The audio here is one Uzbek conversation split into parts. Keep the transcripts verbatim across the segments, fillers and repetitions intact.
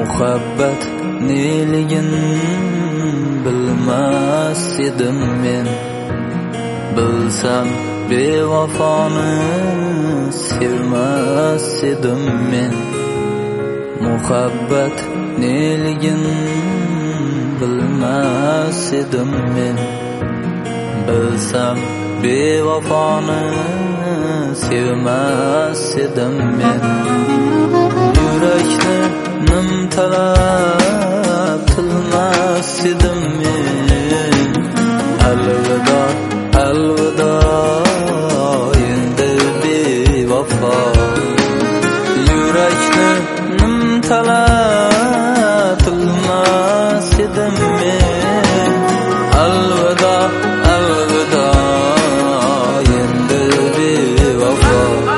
muhabbat neligin bilmas edim men. Bilsam bevafoni sevmas edim men. Muhabbat neligin bilmas edim men. Bilsam bevafoni sevmas edim men. Yurakni nimtalab tilmas edim men. Alvido, alvido endi bevafo. Yurakni nimtalab tilmas edim men. Alvido, alvido endi bevafo.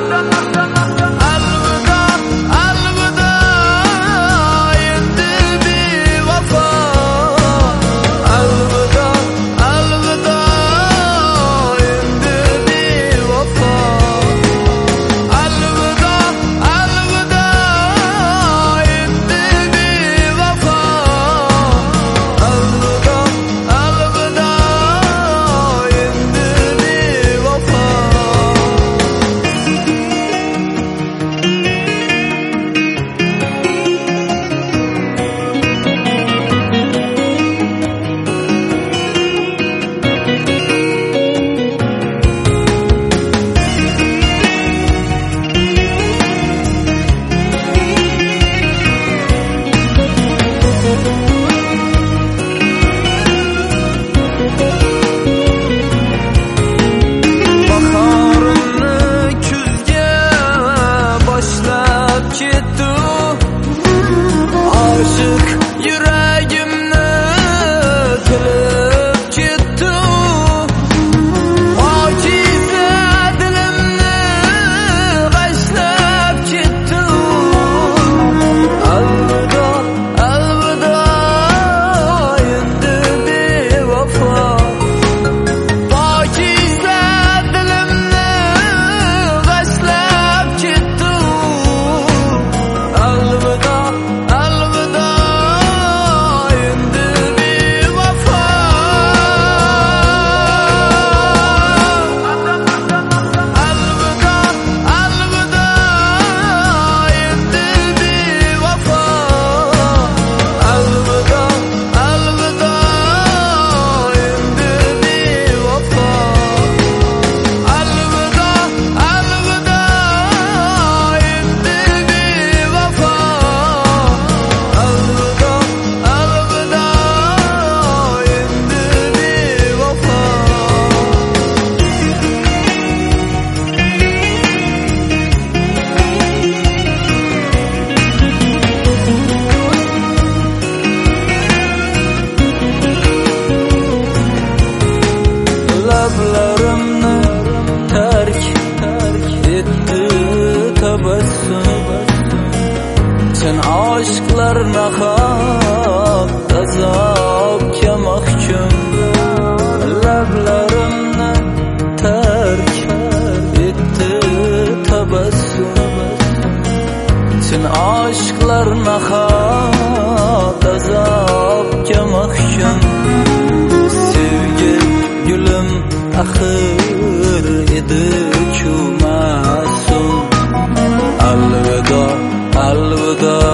Lablarimni tark etti tabassum. Sen aşklar nahaq azobga mahkum. Lablarimni tark etti tabassum. Sen aşklar nahaq azobga mahkum. Sevgi gülüm ahir edi chu masum. Alvido, alvido